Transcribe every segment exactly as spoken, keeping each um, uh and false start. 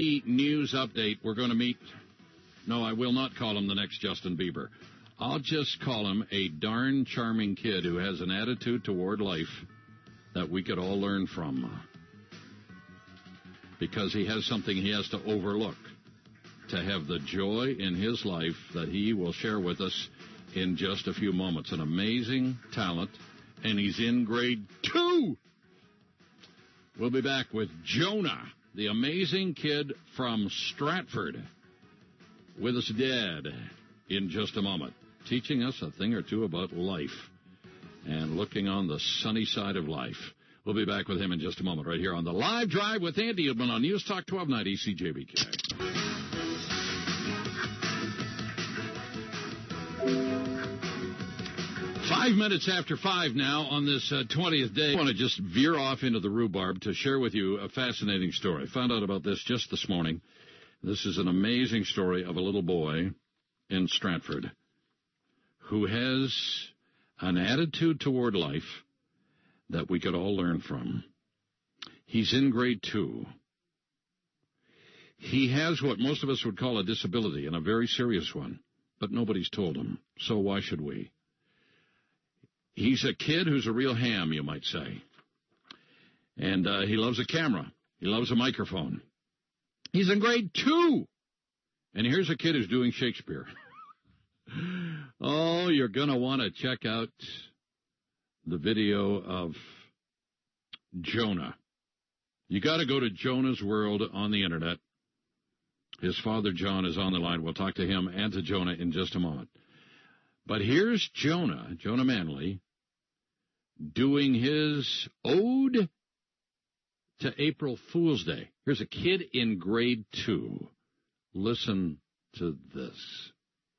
News update. We're going to meet. No, I will not call him the next Justin Bieber. I'll just call him a darn charming kid who has an attitude toward life that we could all learn from. Because he has something he has to overlook to have the joy in his life that he will share with us in just a few moments. An amazing talent, and he's in grade two. We'll be back with Jonah, the amazing kid from Stratford, with his dad in just a moment, teaching us a thing or two about life and looking on the sunny side of life. We'll be back with him in just a moment right here on the Live Drive with Andy Ullman on News Talk twelve ninety C J B K. Five minutes after five now on this uh, twentieth day. I want to just veer off into the rhubarb to share with you a fascinating story. I found out about this just this morning. This is an amazing story of a little boy in Stratford who has an attitude toward life that we could all learn from. He's in grade two. He has what most of us would call a disability, and a very serious one, but nobody's told him, so why should we? He's a kid who's a real ham, you might say. And uh, he loves a camera. He loves a microphone. He's in grade two. And here's a kid who's doing Shakespeare. Oh, you're going to want to check out the video of Jonah. You got to go to Jonah's World on the Internet. His father, John, is on the line. We'll talk to him and to Jonah in just a moment. But here's Jonah, Jonah Manley, doing his ode to April Fool's Day. Here's a kid in grade two. Listen to this.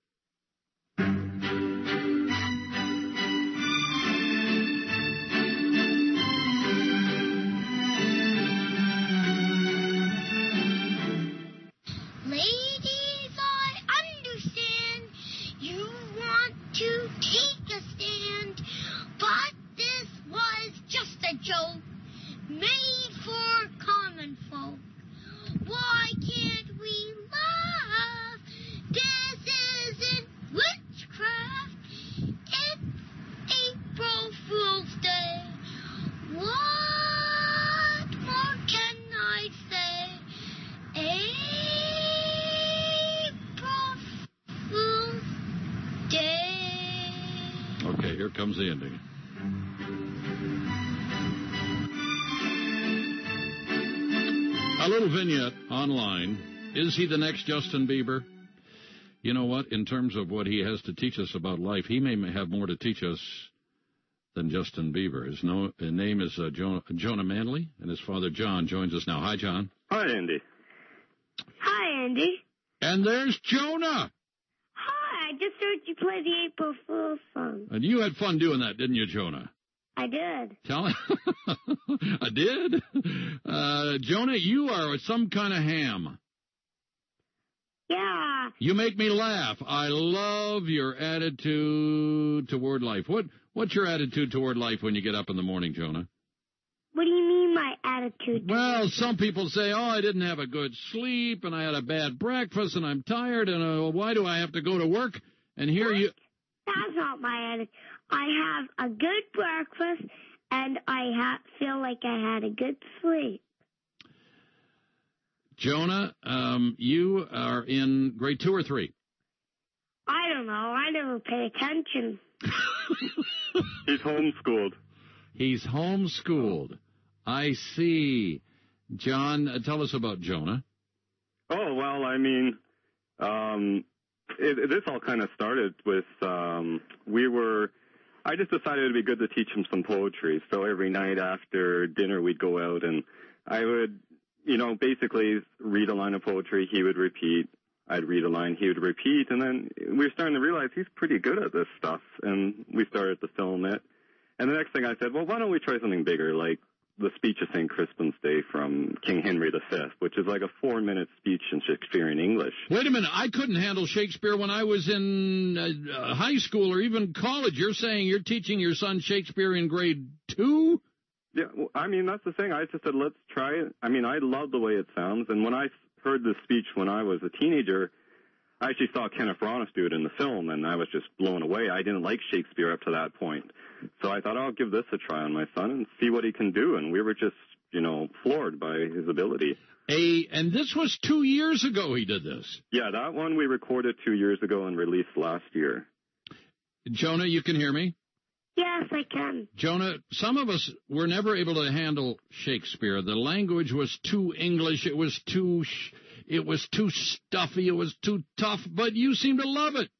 Ladies, I understand you want to take a stand, but this was just a joke made for common folk. Why can't we laugh? This isn't witchcraft. It's April Fool's Day. What more can I say? April Fool's Day. Okay, here comes the ending. A little vignette online. Is he the next Justin Bieber? You know what? In terms of what he has to teach us about life, he may have more to teach us than Justin Bieber. His, no, his name is uh, Jonah, Jonah Manley, and his father, John, joins us now. Hi, John. Hi, Andy. Hi, Andy. And there's Jonah. Hi, I just heard you play the April Fool's song. And you had fun doing that, didn't you, Jonah? I did. Tell me. I did. Uh, Jonah, you are some kind of ham. Yeah. You make me laugh. I love your attitude toward life. What What's your attitude toward life when you get up in the morning, Jonah? What do you mean, my attitude? Well, some people say, oh, I didn't have a good sleep, and I had a bad breakfast, and I'm tired, and uh, why do I have to go to work? And here what? you... That's not my attitude. I have a good breakfast, and I ha- feel like I had a good sleep. Jonah, um, you are in grade two or three? I don't know. I never pay attention. He's homeschooled. He's homeschooled. I see. John, uh, tell us about Jonah. Oh, well, I mean, um, it, it, this all kind of started with, um, we were, I just decided it'd be good to teach him some poetry. So every night after dinner, we'd go out and I would, you know, basically read a line of poetry. He would repeat. I'd read a line. He would repeat. And then we were starting to realize he's pretty good at this stuff. And we started to film it. And the next thing I said, well, why don't we try something bigger, like the speech of Saint Crispin's Day from King Henry the Fifth, which is like a four-minute speech in Shakespearean English. Wait a minute. I couldn't handle Shakespeare when I was in uh, high school or even college. You're saying you're teaching your son Shakespeare in grade two? Yeah, well, I mean, that's the thing. I just said, let's try it. I mean, I love the way it sounds. And when I heard this speech when I was a teenager. I actually saw Kenneth Branagh do it in the film, and I was just blown away. I didn't like Shakespeare up to that point. So I thought, I'll give this a try on my son and see what he can do. And we were just, you know, floored by his ability. A, and this was two years ago he did this. Yeah, that one we recorded two years ago and released last year. Jonah, you can hear me? Yes, I can. Jonah, some of us were never able to handle Shakespeare. The language was too English. It was too, sh- it was too stuffy. It was too tough. But you seem to love it.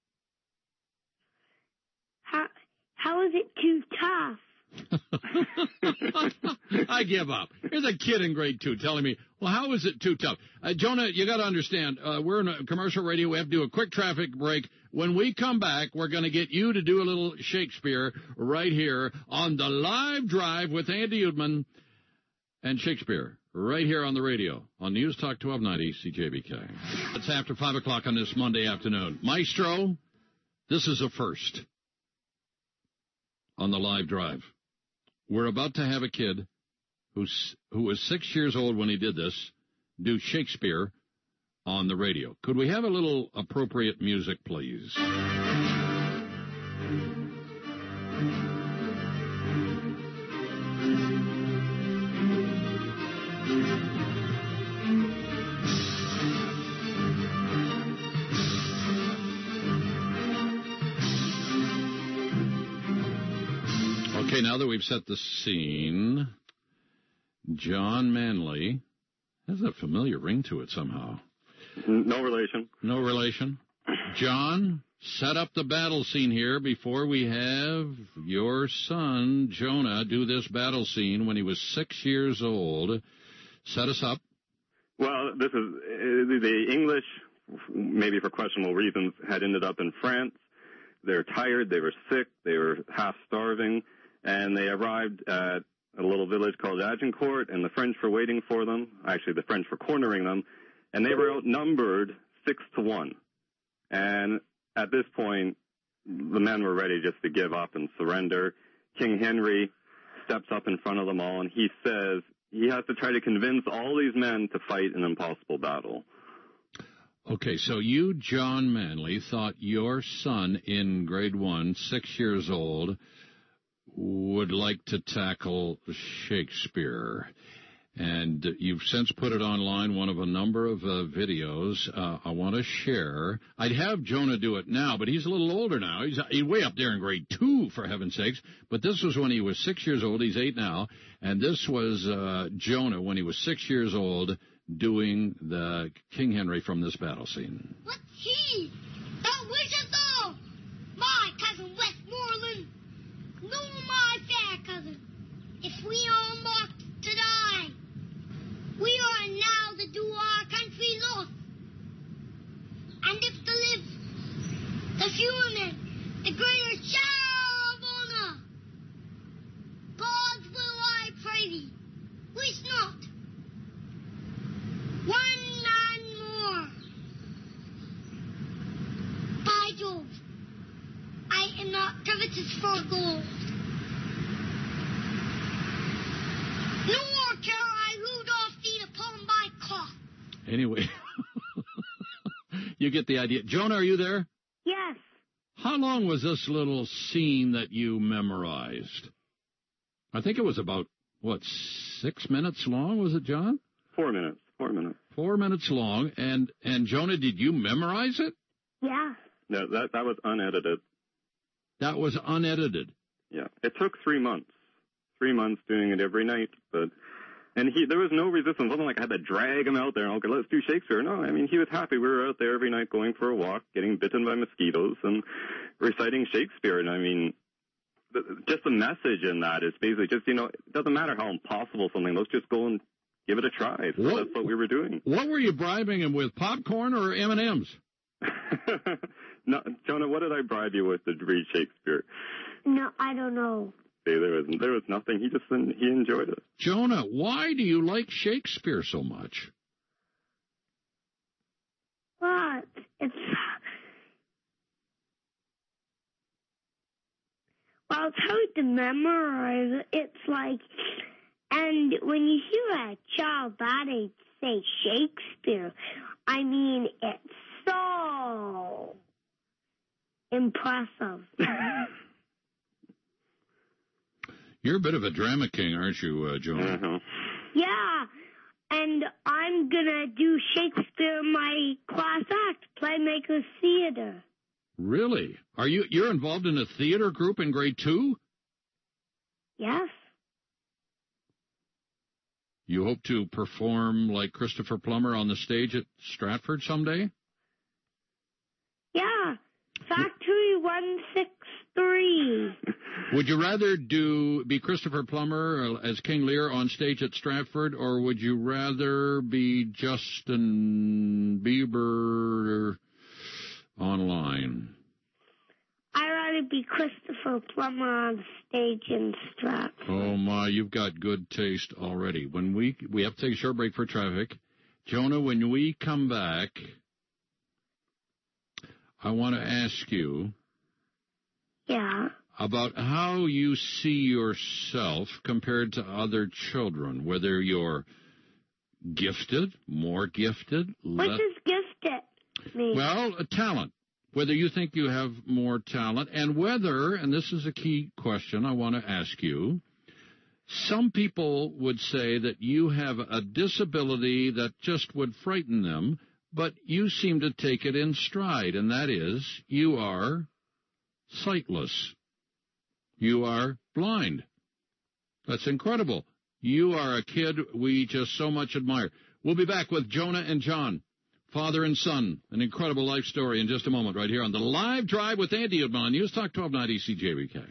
How how is it too tough? I give up. Here's a kid in grade two telling me, well, how is it too tough? Uh, Jonah, you got to understand, uh, we're in a commercial radio. We have to do a quick traffic break. When we come back, we're going to get you to do a little Shakespeare right here on the Live Drive with Andy Udman and Shakespeare right here on the radio on News Talk twelve ninety C J B K. It's after five o'clock on this Monday afternoon. Maestro, this is a first on the Live Drive. We're about to have a kid who's, who was six years old when he did this do Shakespeare on the radio. Could we have a little appropriate music, please? Okay, now that we've set the scene, John Manley has a familiar ring to it somehow. No relation. No relation. John, set up the battle scene here before we have your son, Jonah, do this battle scene when he was six years old. Set us up. Well, this is uh, the English, maybe for questionable reasons, had ended up in France. They were tired, they were sick, they were half starving, and they arrived at a little village called Agincourt, and the French were waiting for them. Actually, the French were cornering them, and they were outnumbered six to one. And at this point, the men were ready just to give up and surrender. King Henry steps up in front of them all, and he says he has to try to convince all these men to fight an impossible battle. Okay, so you, John Manley, thought your son in grade one, six years old, would like to tackle Shakespeare. And you've since put it online, one of a number of uh, videos uh, I want to share. I'd have Jonah do it now, but he's a little older now. He's, he's way up there in grade two, for heaven's sakes. But this was when he was six years old. He's eight now. And this was uh, Jonah when he was six years old doing the King Henry from this battle scene. What's he? That wishes though! My cousin Westmoreland! No, my fair cousin. If we are marked to die, we are now to do our country loss. And if to live, the fewer men, the greater share of honor. God's will I pray thee, wish not. One man more. By Jove, I am not covetous for gold. Nor care I Rudolph feed upon my cough. Anyway, you get the idea. Jonah, are you there? Yes. How long was this little scene that you memorized? I think it was about, what, six minutes long, was it, John? Four minutes. Four minutes. Four minutes long. And, and Jonah, did you memorize it? Yeah. No, that that was unedited. That was unedited. Yeah. It took three months. Three months doing it every night. But and he there was no resistance. It wasn't like I had to drag him out there and, okay, let's do Shakespeare. No, I mean, he was happy. We were out there every night going for a walk, getting bitten by mosquitoes, and reciting Shakespeare. And I mean, just the message in that is basically just, you know, it doesn't matter how impossible something, let's just go and give it a try. So what, that's what we were doing. What were you bribing him with, popcorn or M and M's? No, Jonah, what did I bribe you with to read Shakespeare? No, I don't know. See, there was there was nothing. He just he enjoyed it. Jonah, why do you like Shakespeare so much? What? It's... Well, it's hard to memorize. It's like... And And when you hear a child that age say Shakespeare, I mean, it's so impressive. You're a bit of a drama king, aren't you, uh, Jonah? Uh-huh. Yeah, and I'm going to do Shakespeare in my class act, Playmakers Theater. Really? Are you, you're involved in a theater group in grade two? Yes. You hope to perform like Christopher Plummer on the stage at Stratford someday? Yeah, Factory one six three. Would you rather do be Christopher Plummer as King Lear on stage at Stratford, or would you rather be Justin Bieber online? I'd rather be Christopher Plummer on stage in Stratford. Oh, my, you've got good taste already. When we we have to take a short break for traffic. Jonah, when we come back, I want to ask you Yeah. about how you see yourself compared to other children, whether you're gifted, more gifted, What less. does gifted mean? Well, a talent. Whether you think you have more talent, and whether, and this is a key question I want to ask you, some people would say that you have a disability that just would frighten them, but you seem to take it in stride, and that is you are sightless. You are blind. That's incredible. You are a kid we just so much admire. We'll be back with Jonah and John, father and son, an incredible life story in just a moment right here on the Live Drive with Andy Udman on News Talk twelve ninety C J B K.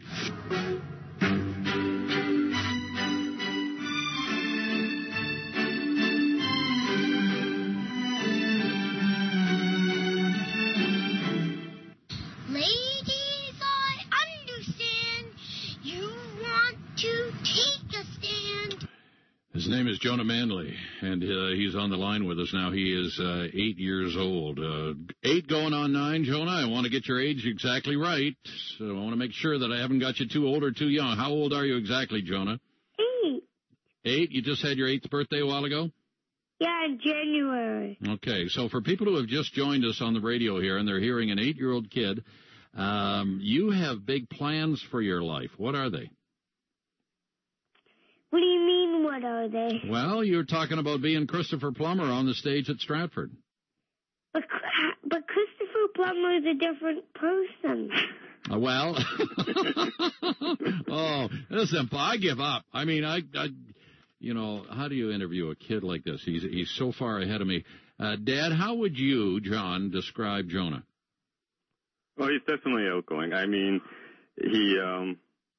Ladies, I understand you want to take a stand. His name is Jonah Manley, and uh, he's on the line with us now. He is uh, eight years old. Uh, eight going on nine, Jonah. I want to get your age exactly right, so I want to make sure that I haven't got you too old or too young. How old are you exactly, Jonah? Eight. Eight? You just had your eighth birthday a while ago? Yeah, in January. Okay, so for people who have just joined us on the radio here, and they're hearing an eight-year-old kid, um, you have big plans for your life. What are they? What do you mean, what are they? Well, you're talking about being Christopher Plummer on the stage at Stratford. But, but Christopher Plummer is a different person. Uh, well, oh, listen, I give up. I mean, I, I, you know, how do you interview a kid like this? He's he's so far ahead of me. Uh, Dad, how would you, John, describe Jonah? Well, he's definitely outgoing. I mean, he, um,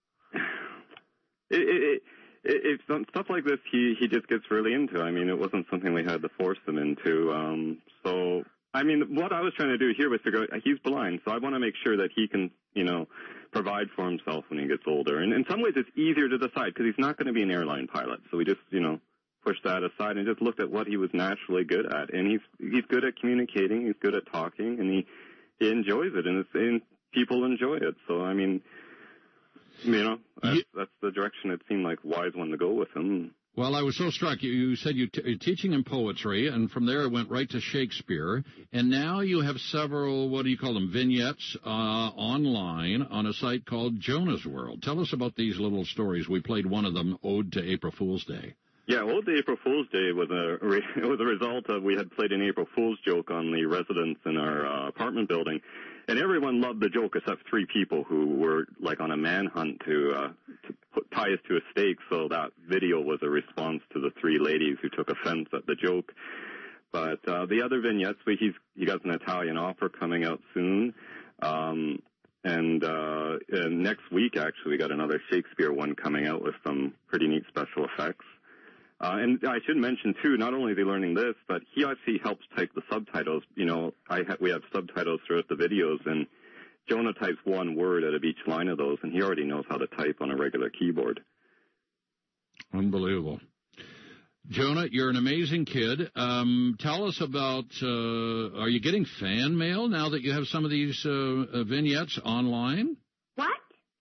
it, it, it, it, stuff like this, he, he just gets really into. I mean, it wasn't something we had to force him into. Um, so, I mean, what I was trying to do here was figure out, he's blind, so I want to make sure that he can, you know, provide for himself when he gets older. And in some ways, it's easier to decide because he's not going to be an airline pilot. So we just, you know, pushed that aside and just looked at what he was naturally good at. And he's he's good at communicating, he's good at talking, and he, he enjoys it, and, it's, and people enjoy it. So, I mean, you know, that's, that's the direction it seemed like wise one to go with him. Well, I was so struck. You, you said you t- you're teaching him poetry, and from there it went right to Shakespeare. And now you have several, what do you call them, vignettes uh, online on a site called Jonah's World. Tell us about these little stories. We played one of them, Ode to April Fool's Day. Yeah, Ode to April Fool's Day was a it was a result of we had played an April Fool's joke on the residents in our uh, apartment building, and everyone loved the joke except three people who were like on a manhunt to, uh, to put, tie us to a stake. So that video was a response to the three ladies who took offense at the joke. But uh, the other vignettes, we, he's he got an Italian opera coming out soon. Um, And, uh, and next week, actually, we got another Shakespeare one coming out with some pretty neat special effects. Uh, and I should mention, too, not only is he learning this, but he actually helps type the subtitles. You know, I ha- we have subtitles throughout the videos, and Jonah types one word out of each line of those, and he already knows how to type on a regular keyboard. Unbelievable. Jonah, you're an amazing kid. Um, tell us about, uh, are you getting fan mail now that you have some of these uh, uh, vignettes online? What?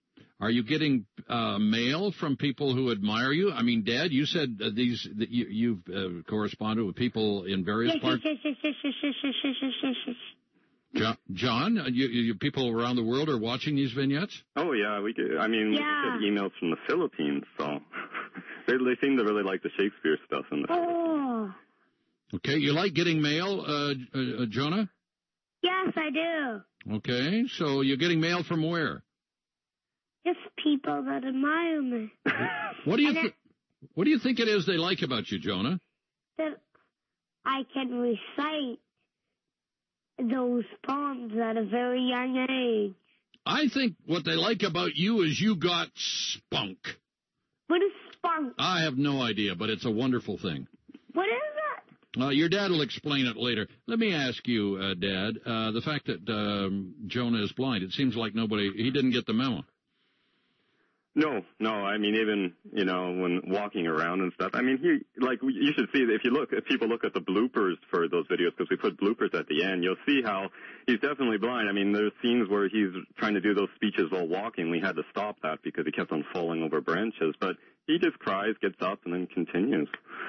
Are you getting uh, mail from people who admire you? I mean, Dad, you said uh, these that you, you've uh, corresponded with people in various Yes, parts. yes, yes, yes, yes, yes, yes, yes, yes, yes, yes. Jo- John, uh, you, you people around the world are watching these vignettes? Oh, yeah. We get, I mean, Yeah. we get emails from the Philippines, so they, they seem to really like the Shakespeare stuff in the Oh, Okay, you like getting mail, uh, uh, Jonah? yes, I do. Okay, so you're getting mail from where? Just people that admire me. What do you And th- What do you think it is they like about you, Jonah? That I can recite those poems at a very young age. I think what they like about you is you got spunk. What is spunk? I have no idea, but it's a wonderful thing. What is it? Uh, your dad will explain it later. Let me ask you, uh, Dad, uh, the fact that um, Jonah is blind, it seems like nobody, he didn't get the memo. No, no. I mean, even, you know, when walking around and stuff. I mean, he, like, you should see, if you look, if people look at the bloopers for those videos, because we put bloopers at the end, you'll see how he's definitely blind. I mean, there's scenes where he's trying to do those speeches while walking. We had to stop that because he kept on falling over branches. But he just cries, gets up, and then continues.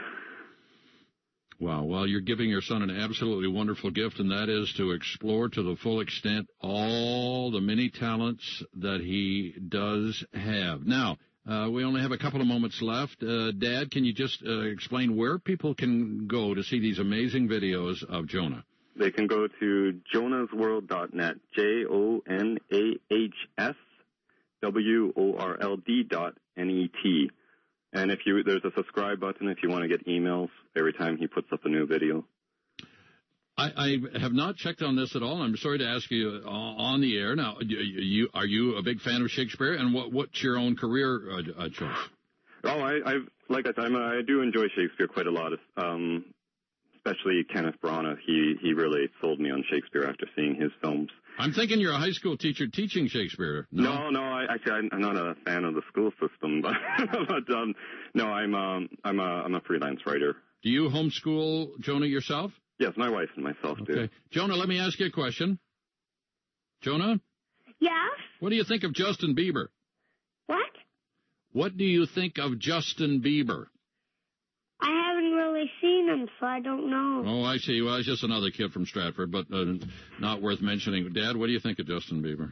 Wow, well, you're giving your son an absolutely wonderful gift, and that is to explore to the full extent all the many talents that he does have. Now, uh, we only have a couple of moments left. Uh, Dad, can you just uh, explain where people can go to see these amazing videos of Jonah? They can go to jonas world dot net, J O N A H S W O R L D dot N E T. And if you, there's a subscribe button if you want to get emails every time he puts up a new video. I, I have not checked on this at all. I'm sorry to ask you uh, on the air. Now, you, you, are you a big fan of Shakespeare? And what, what's your own career uh, uh, choice? Oh, I, I've, like I said, I'm, I do enjoy Shakespeare quite a lot, um, especially Kenneth Branagh. He, he really sold me on Shakespeare after seeing his films. I'm thinking you're a high school teacher teaching Shakespeare. No, no, no I, actually, I'm not a fan of the school system, but, but um, no, I'm, um, I'm, a, I'm a freelance writer. Do you homeschool Jonah yourself? Yes, my wife and myself okay. do. Jonah, let me ask you a question. Jonah? Yes? What do you think of Justin Bieber? What? What do you think of Justin Bieber? I haven't really seen him, so I don't know. Oh, I see. Well, he's just another kid from Stratford, but uh, not worth mentioning. Dad, what do you think of Justin Bieber?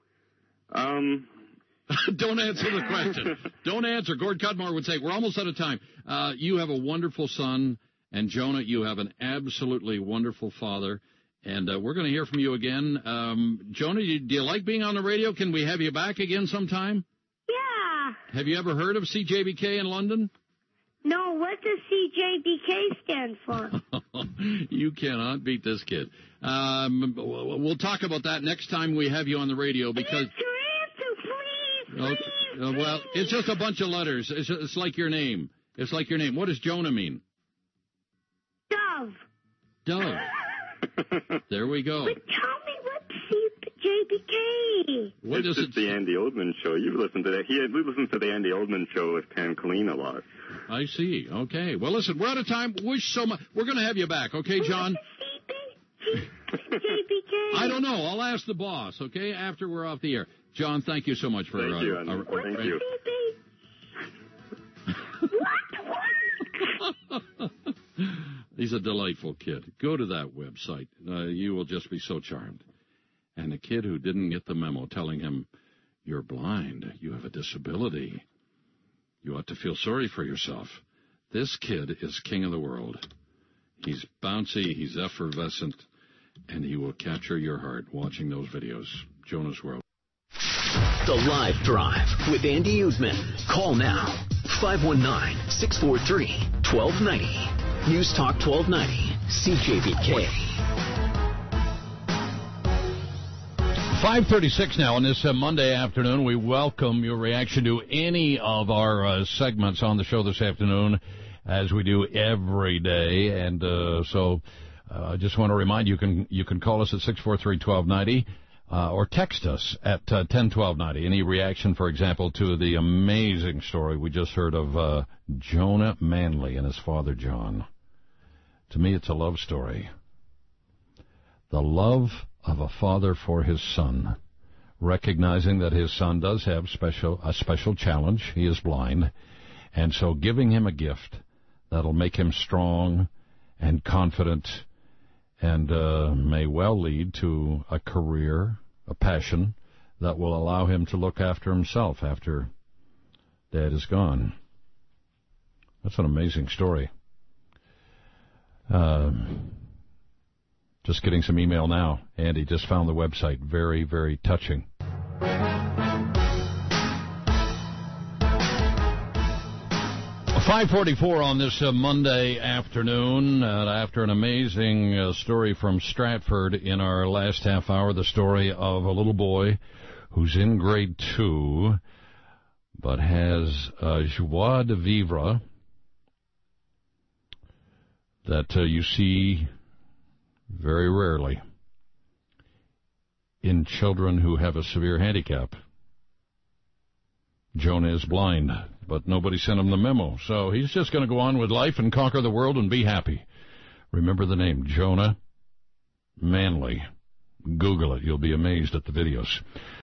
Um... Don't answer the question. Don't answer. Gord Cudmore would say, we're almost out of time. Uh, you have a wonderful son, and Jonah, you have an absolutely wonderful father, and uh, we're going to hear from you again. Um, Jonah, do you, do you like being on the radio? Can we have you back again sometime? Yeah. Have you ever heard of C J B K in London? No, what does C J B K stand for? You cannot beat this kid. Um, we'll talk about that next time we have you on the radio because... Please, uh, well, it's just a bunch of letters. It's, it's like your name. It's like your name. What does Jonah mean? Dove. Dove. There we go. But tell me what's C J B K? What it's just it... the Andy Oldman show. You've listened to that. He we listened to the Andy Oldman show with Pam Colleen a lot. I see. Okay. Well, listen, we're out of time. Wish so much. We're going to have you back. Okay, John? C J B K? I don't know. I'll ask the boss, okay, after we're off the air. John, thank you so much for... Thank uh, you, uh, uh, Thank you. What? He's a delightful kid. Go to that website. Uh, you will just be so charmed. And the kid who didn't get the memo telling him, you're blind, you have a disability, you ought to feel sorry for yourself. This kid is king of the world. He's bouncy, he's effervescent, and he will capture your heart watching those videos. Jonah's World. The Live Drive with Andy Usman. Call now. five one nine, six four three, one two nine zero. News Talk twelve ninety. C J B K. five thirty-six now on this uh, Monday afternoon. We welcome your reaction to any of our uh, segments on the show this afternoon, as we do every day. And uh, so I uh, just want to remind you, you can you can call us at six four three, one two nine zero. Uh, or text us at uh, ten twelve ninety. Any reaction, for example, to the amazing story we just heard of uh, Jonah Manley and his father, John. To me, it's a love story. The love of a father for his son, recognizing that his son does have special a special challenge. He is blind. And so giving him a gift that'll make him strong and confident and uh, may well lead to a career, a passion, that will allow him to look after himself after Dad is gone. That's an amazing story. Uh, just getting some email now. Andy just found the website. Very, very touching. five forty-four on this uh, Monday afternoon, uh, after an amazing uh, story from Stratford in our last half hour, the story of a little boy who's in grade two, but has a joie de vivre that uh, you see very rarely in children who have a severe handicap. Jonah is blind, but nobody sent him the memo, so he's just going to go on with life and conquer the world and be happy. Remember the name, Jonah Manley. Google it. You'll be amazed at the videos.